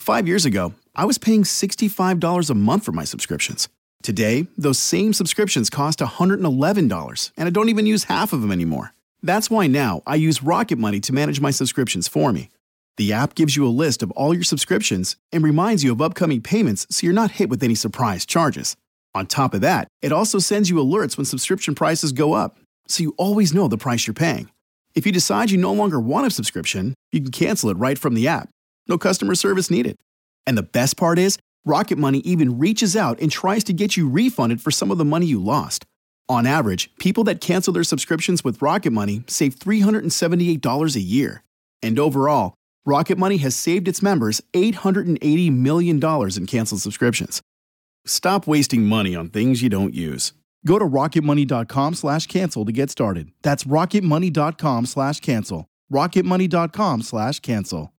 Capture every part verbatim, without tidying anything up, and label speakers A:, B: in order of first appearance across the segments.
A: Five years ago, I was paying sixty-five dollars a month for my subscriptions. Today, those same subscriptions cost one hundred eleven dollars, and I don't even use half of them anymore. That's why now I use Rocket Money to manage my subscriptions for me. The app gives you a list of all your subscriptions and reminds you of upcoming payments so you're not hit with any surprise charges. On top of that, it also sends you alerts when subscription prices go up, so you always know the price you're paying. If you decide you no longer want a subscription, you can cancel it right from the app. No customer service needed. And the best part is, Rocket Money even reaches out and tries to get you refunded for some of the money you lost. On average, people that cancel their subscriptions with Rocket Money save three hundred seventy-eight dollars a year. And overall, Rocket Money has saved its members eight hundred eighty million dollars in canceled subscriptions. Stop wasting money on things you don't use. Go to rocketmoney.com slash cancel to get started. That's rocketmoney.com slash cancel. rocketmoney.com slash cancel.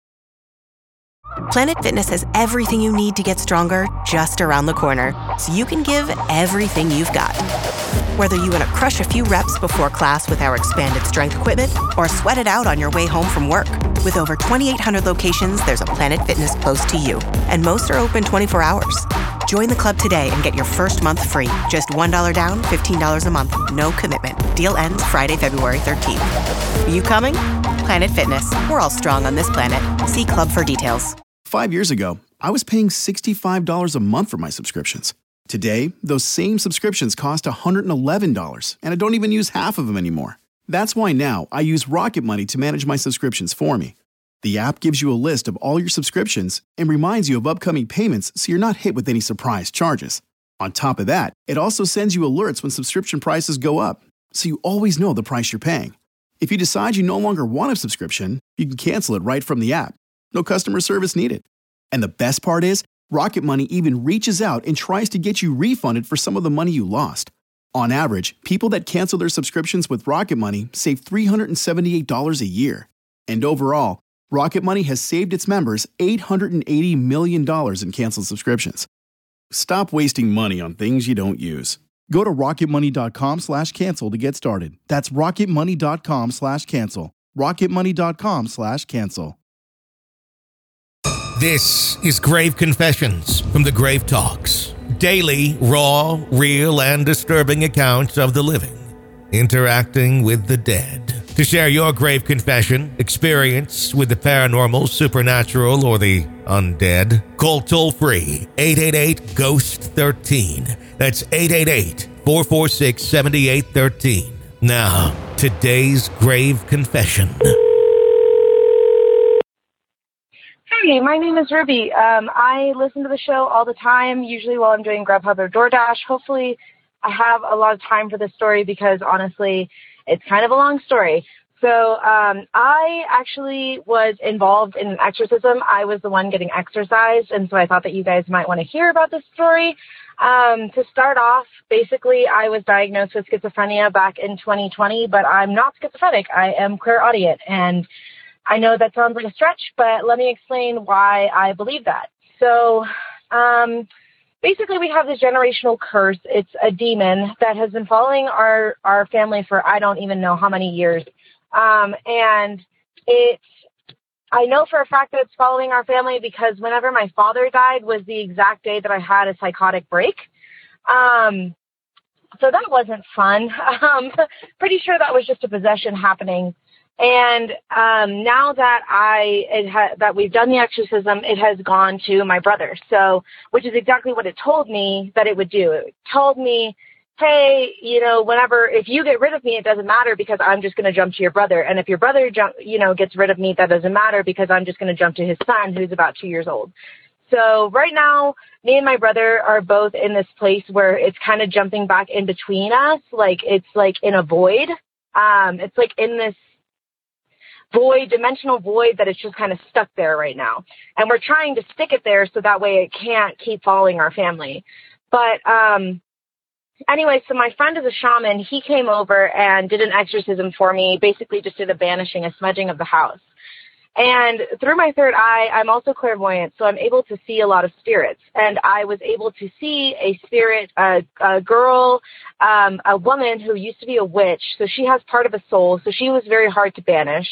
B: Planet Fitness has everything you need to get stronger just around the corner, so you can give everything you've got. Whether you want to crush a few reps before class with our expanded strength equipment or sweat it out on your way home from work. With over twenty-eight hundred locations, there's a Planet Fitness close to you, and most are open twenty-four hours. Join the club today and get your first month free. Just one dollar down, fifteen dollars a month. No commitment. Deal ends Friday, February thirteenth. Are you coming? Planet Fitness. We're all strong on this planet. See club for details.
A: Five years ago, I was paying sixty-five dollars a month for my subscriptions. Today, those same subscriptions cost one hundred eleven dollars, and I don't even use half of them anymore. That's why now I use Rocket Money to manage my subscriptions for me. The app gives you a list of all your subscriptions and reminds you of upcoming payments so you're not hit with any surprise charges. On top of that, it also sends you alerts when subscription prices go up, so you always know the price you're paying. If you decide you no longer want a subscription, you can cancel it right from the app. No customer service needed. And the best part is, Rocket Money even reaches out and tries to get you refunded for some of the money you lost. On average, people that cancel their subscriptions with Rocket Money save three hundred seventy-eight dollars a year. And overall, Rocket Money has saved its members eight hundred eighty million dollars in canceled subscriptions. Stop wasting money on things you don't use. Go to rocketmoney.com slash cancel to get started. That's rocketmoney.com slash cancel. rocketmoney.com slash cancel.
C: This is Grave Confessions from the Grave Talks. Daily, raw, real, and disturbing accounts of the living interacting with the dead. To share your grave confession, experience with the paranormal, supernatural, or the undead, call toll-free eight eight eight, ghost thirteen. That's eight eight eight, four four six, seven eight one three. Now, today's grave confession.
D: Hey, my name is Ruby. Um, I listen to the show all the time, usually while I'm doing Grubhub or DoorDash. Hopefully, I have a lot of time for this story because, honestly, it's kind of a long story. So um, I actually was involved in an exorcism. I was the one getting exorcised, and so I thought that you guys might want to hear about this story. Um, to start off, basically, I was diagnosed with schizophrenia back in twenty twenty, but I'm not schizophrenic. I am clairaudient, and I know that sounds like a stretch, but let me explain why I believe that. So um, basically, we have this generational curse. It's a demon that has been following our, our family for I don't even know how many years. Um, and it's, I know for a fact that it's following our family because whenever my father died was the exact day that I had a psychotic break. Um, so that wasn't fun. Um, pretty sure that was just a possession happening. And um, now that I it ha- that we've done the exorcism, it has gone to my brother. So, which is exactly what it told me that it would do. It told me, hey, you know, whenever if you get rid of me, it doesn't matter because I'm just going to jump to your brother. And if your brother, jump, you know, gets rid of me, that doesn't matter because I'm just going to jump to his son, who's about two years old. So right now, me and my brother are both in this place where it's kind of jumping back in between us, like it's like in a void. Um, it's like in this void, dimensional void that is just kind of stuck there right now. And we're trying to stick it there so that way it can't keep following our family. But um, anyway, so my friend is a shaman. He came over and did an exorcism for me, basically just did a banishing, a smudging of the house. And through my third eye, I'm also clairvoyant, so I'm able to see a lot of spirits. And I was able to see a spirit, a, a girl, um, a woman who used to be a witch. So she has part of a soul, so she was very hard to banish.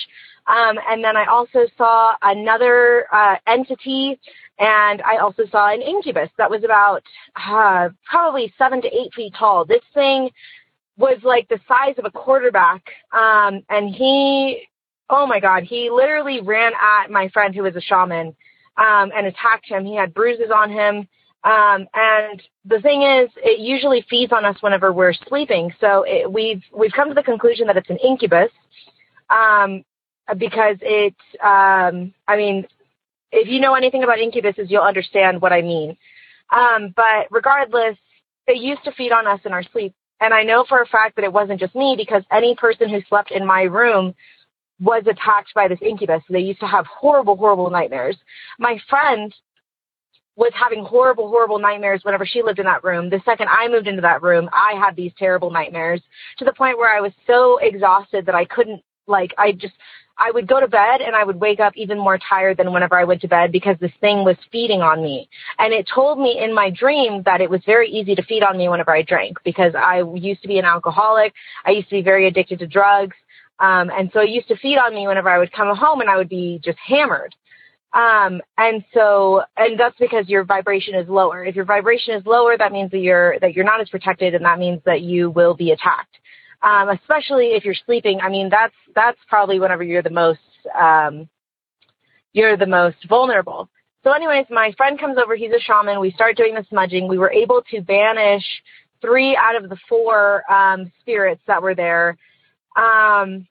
D: Um, and then I also saw another uh, entity, and I also saw an incubus that was about uh, probably seven to eight feet tall. This thing was like the size of a quarterback, um, and he, oh my God, he literally ran at my friend who was a shaman um, and attacked him. He had bruises on him. Um, and the thing is, it usually feeds on us whenever we're sleeping. So it, we've we've come to the conclusion that it's an incubus. Um, because it, um, I mean, if you know anything about incubuses, you'll understand what I mean. Um, but regardless, it used to feed on us in our sleep. And I know for a fact that it wasn't just me, because any person who slept in my room was attacked by this incubus. They used to have horrible, horrible nightmares. My friend was having horrible, horrible nightmares whenever she lived in that room. The second I moved into that room, I had these terrible nightmares, to the point where I was so exhausted that I couldn't, like, I just... I would go to bed and I would wake up even more tired than whenever I went to bed, because this thing was feeding on me. And it told me in my dream that it was very easy to feed on me whenever I drank, because I used to be an alcoholic. I used to be very addicted to drugs. Um, and so it used to feed on me whenever I would come home and I would be just hammered. Um, and so, and that's because your vibration is lower. If your vibration is lower, that means that you're, that you're not as protected, and that means that you will be attacked. Um, especially if you're sleeping. I mean, that's, that's probably whenever you're the most, um, you're the most vulnerable. So anyways, my friend comes over, he's a shaman. We start doing the smudging. We were able to banish three out of the four, um, spirits that were there. Um,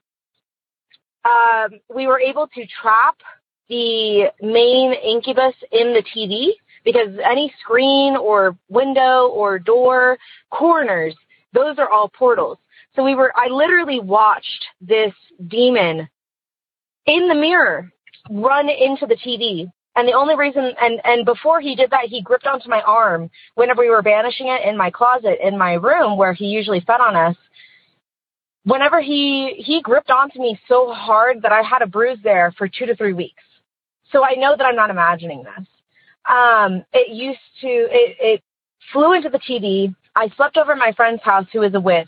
D: um, we were able to trap the main incubus in the T V, because any screen or window or door, corners, those are all portals. So we were, I literally watched this demon in the mirror run into the T V. And the only reason, and, and before he did that, he gripped onto my arm whenever we were banishing it in my closet in my room where he usually fed on us. Whenever he, he gripped onto me so hard that I had a bruise there for two to three weeks. So I know that I'm not imagining this. Um, it used to, it, it flew into the T V. I slept over at my friend's house, who is a witch.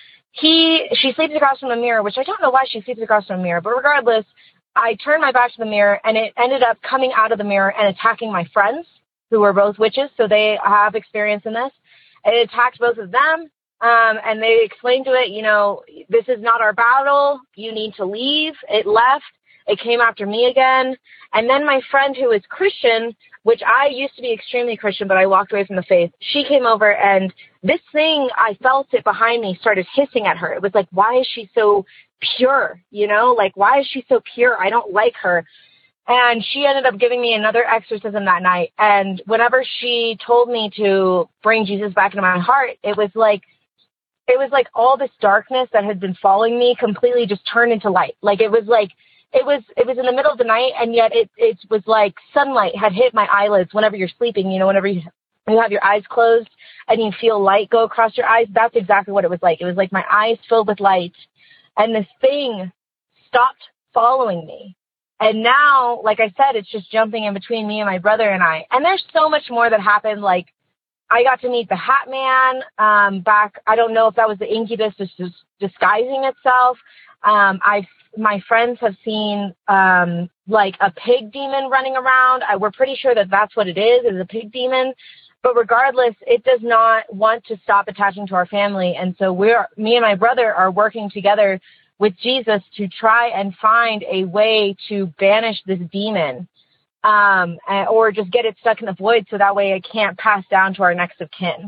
D: He, she sleeps across from the mirror, which I don't know why she sleeps across from the mirror, but regardless, I turned my back to the mirror, and it ended up coming out of the mirror and attacking my friends, who were both witches, so they have experience in this. It attacked both of them, um, and they explained to it, you know, this is not our battle, you need to leave. It left. It came after me again. And then my friend, who is Christian, which I used to be extremely Christian, but I walked away from the faith, she came over, and this thing, I felt it behind me, started hissing at her. It was like, why is she so pure? You know, like, why is she so pure? I don't like her. And she ended up giving me another exorcism that night. And whenever she told me to bring Jesus back into my heart, it was like, it was like all this darkness that had been following me completely just turned into light. Like, it was like, It was it was in the middle of the night, and yet it, it was like sunlight had hit my eyelids whenever you're sleeping. You know, whenever you, you have your eyes closed and you feel light go across your eyes, that's exactly what it was like. It was like my eyes filled with light, and this thing stopped following me. And now, like I said, it's just jumping in between me and my brother and I. And there's so much more that happened. Like, I got to meet the Hat Man um, back. I don't know if that was the incubus just, just disguising itself. Um, I've My friends have seen, um, like a pig demon running around. I, we're pretty sure that that's what it is, is a pig demon. But regardless, it does not want to stop attaching to our family. And so we're, me and my brother are working together with Jesus to try and find a way to banish this demon, um, or just get it stuck in the void so that way it can't pass down to our next of kin.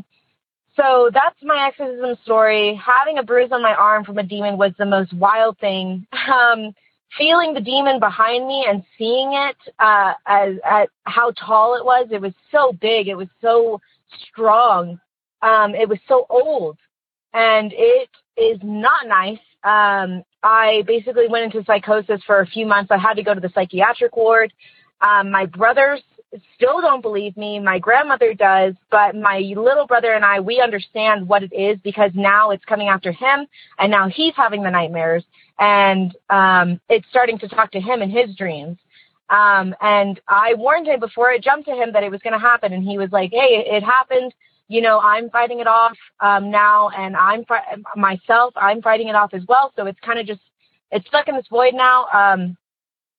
D: So that's my exorcism story. Having a bruise on my arm from a demon was the most wild thing. Um, feeling the demon behind me and seeing it, uh, as, at how tall it was, it was so big. It was so strong. Um, it was so old, and it is not nice. Um, I basically went into psychosis for a few months. I had to go to the psychiatric ward. Um, my brothers still don't believe me. My grandmother does, but my little brother and I, we understand what it is, because now it's coming after him, and now he's having the nightmares, and um, it's starting to talk to him in his dreams. Um, and I warned him before it jumped to him that it was going to happen, and he was like, hey, it happened. You know, I'm fighting it off um, now, and I'm fi- myself, I'm fighting it off as well. So it's kind of just, it's stuck in this void now. Um,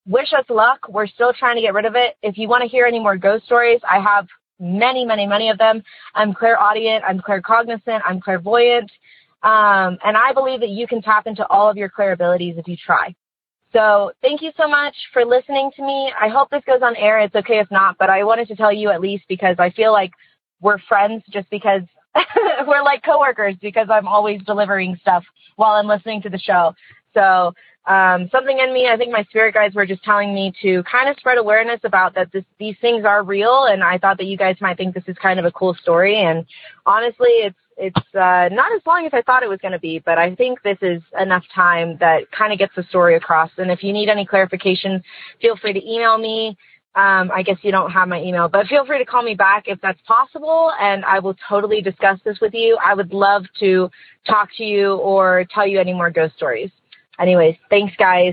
D: wish us luck. We're still trying to get rid of it. If you want to hear any more ghost stories, I have many, many, many of them. I'm clairaudient. I'm claircognizant. I'm clairvoyant. Um, and I believe that you can tap into all of your clair abilities if you try. So thank you so much for listening to me. I hope this goes on air. It's okay if not, but I wanted to tell you at least because I feel like we're friends just because we're like coworkers because I'm always delivering stuff while I'm listening to the show. So um, something in me, I think my spirit guides were just telling me to kind of spread awareness about that this, these things are real. And I thought that you guys might think this is kind of a cool story. And honestly, it's it's uh, not as long as I thought it was going to be, but I think this is enough time that kind of gets the story across. And if you need any clarification, feel free to email me. Um, I guess you don't have my email, but feel free to call me back if that's possible, and I will totally discuss this with you. I would love to talk to you or tell you any more ghost stories. Anyways, thanks, guys.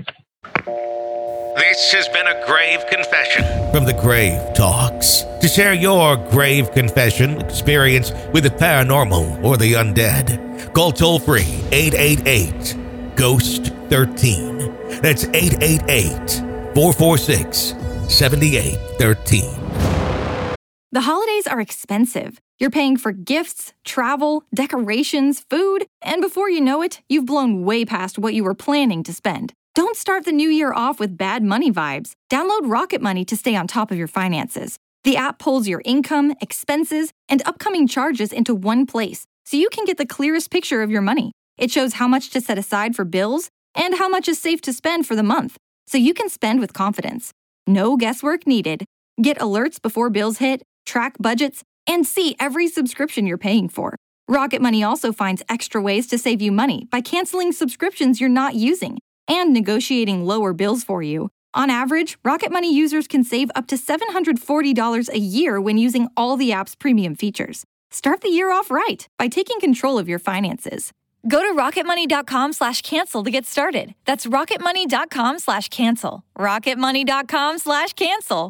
C: This has been a grave confession from the Grave Talks. To share your grave confession experience with the paranormal or the undead, call toll-free eight eight eight, ghost thirteen. That's eight eight eight, four four six, seven eight one three.
E: The holidays are expensive. You're paying for gifts, travel, decorations, food, and before you know it, you've blown way past what you were planning to spend. Don't start the new year off with bad money vibes. Download Rocket Money to stay on top of your finances. The app pulls your income, expenses, and upcoming charges into one place, so you can get the clearest picture of your money. It shows how much to set aside for bills and how much is safe to spend for the month, so you can spend with confidence. No guesswork needed. Get alerts before bills hit, track budgets, and see every subscription you're paying for. Rocket Money also finds extra ways to save you money by canceling subscriptions you're not using and negotiating lower bills for you. On average, Rocket Money users can save up to seven hundred forty dollars a year when using all the app's premium features. Start the year off right by taking control of your finances. Go to rocketmoney.com slash cancel to get started. That's rocketmoney.com slash cancel. rocketmoney.com slash cancel.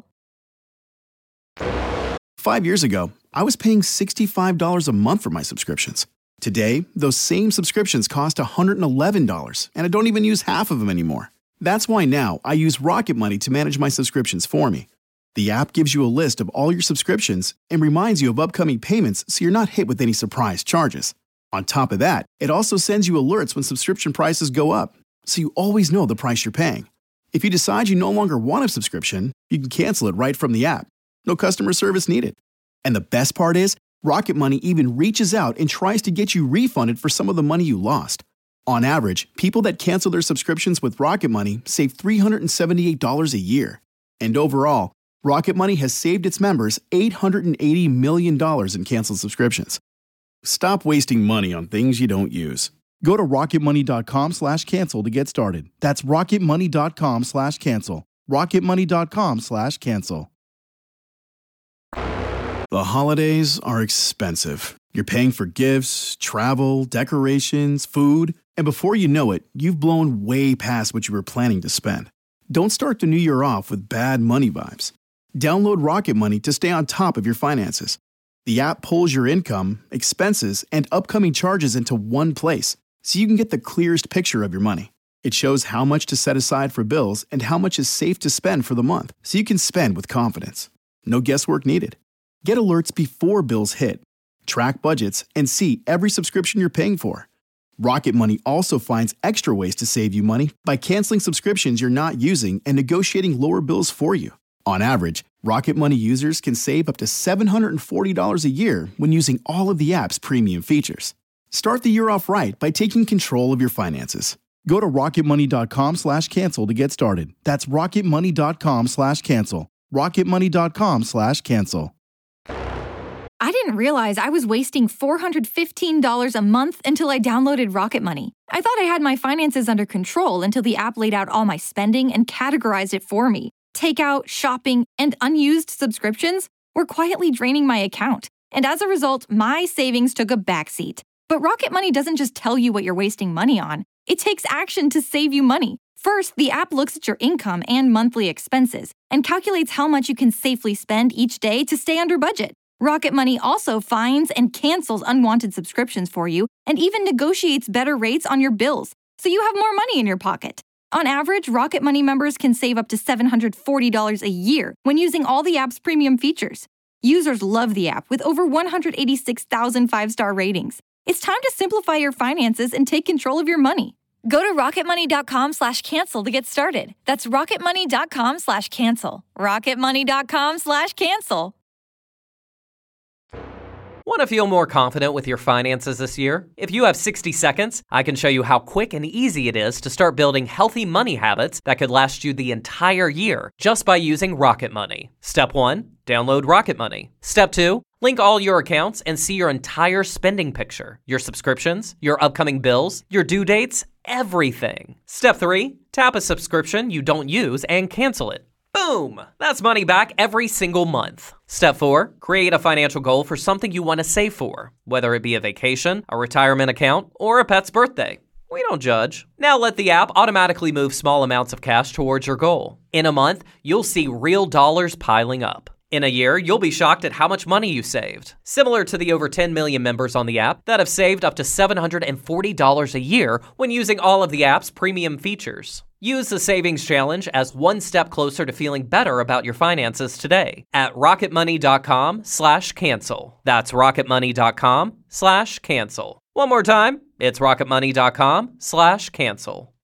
A: Five years ago, I was paying sixty-five dollars a month for my subscriptions. Today, those same subscriptions cost one hundred eleven dollars, and I don't even use half of them anymore. That's why now I use Rocket Money to manage my subscriptions for me. The app gives you a list of all your subscriptions and reminds you of upcoming payments so you're not hit with any surprise charges. On top of that, it also sends you alerts when subscription prices go up, so you always know the price you're paying. If you decide you no longer want a subscription, you can cancel it right from the app. No customer service needed. And the best part is, Rocket Money even reaches out and tries to get you refunded for some of the money you lost. On average, people that cancel their subscriptions with Rocket Money save three hundred seventy-eight dollars a year. And overall, Rocket Money has saved its members eight hundred eighty million dollars in canceled subscriptions. Stop wasting money on things you don't use. Go to rocketmoney.com slash cancel to get started. That's rocketmoney.com slash cancel. rocketmoney.com slash cancel. The holidays are expensive. You're paying for gifts, travel, decorations, food, and before you know it, you've blown way past what you were planning to spend. Don't start the new year off with bad money vibes. Download Rocket Money to stay on top of your finances. The app pulls your income, expenses, and upcoming charges into one place, so you can get the clearest picture of your money. It shows how much to set aside for bills and how much is safe to spend for the month, so you can spend with confidence. No guesswork needed. Get alerts before bills hit, track budgets, and see every subscription you're paying for. Rocket Money also finds extra ways to save you money by canceling subscriptions you're not using and negotiating lower bills for you. On average, Rocket Money users can save up to seven hundred forty dollars a year when using all of the app's premium features. Start the year off right by taking control of your finances. Go to rocketmoney.com slash cancel to get started. That's rocketmoney.com slash cancel. rocketmoney.com slash cancel.
E: I didn't realize I was wasting four hundred fifteen dollars a month until I downloaded Rocket Money. I thought I had my finances under control until the app laid out all my spending and categorized it for me. Takeout, shopping, and unused subscriptions were quietly draining my account. And as a result, my savings took a backseat. But Rocket Money doesn't just tell you what you're wasting money on. It takes action to save you money. First, the app looks at your income and monthly expenses and calculates how much you can safely spend each day to stay under budget. Rocket Money also finds and cancels unwanted subscriptions for you and even negotiates better rates on your bills, so you have more money in your pocket. On average, Rocket Money members can save up to seven hundred forty dollars a year when using all the app's premium features. Users love the app with over one hundred eighty-six thousand five-star ratings. It's time to simplify your finances and take control of your money. Go to rocketmoney.com slash cancel to get started. That's rocketmoney.com slash cancel. rocketmoney.com slash cancel.
F: Want to feel more confident with your finances this year? If you have sixty seconds, I can show you how quick and easy it is to start building healthy money habits that could last you the entire year just by using Rocket Money. Step one, download Rocket Money. Step two, link all your accounts and see your entire spending picture, your subscriptions, your upcoming bills, your due dates, everything. Step three, tap a subscription you don't use and cancel it. Boom! That's money back every single month. Step four, create a financial goal for something you want to save for, whether it be a vacation, a retirement account, or a pet's birthday. We don't judge. Now let the app automatically move small amounts of cash towards your goal. In a month, you'll see real dollars piling up. In a year, you'll be shocked at how much money you saved. Similar to the over ten million members on the app that have saved up to seven hundred forty dollars a year when using all of the app's premium features. Use the Savings Challenge as one step closer to feeling better about your finances today at rocketmoney.com slash cancel. That's rocketmoney.com slash cancel. One more time, it's rocketmoney.com slash cancel.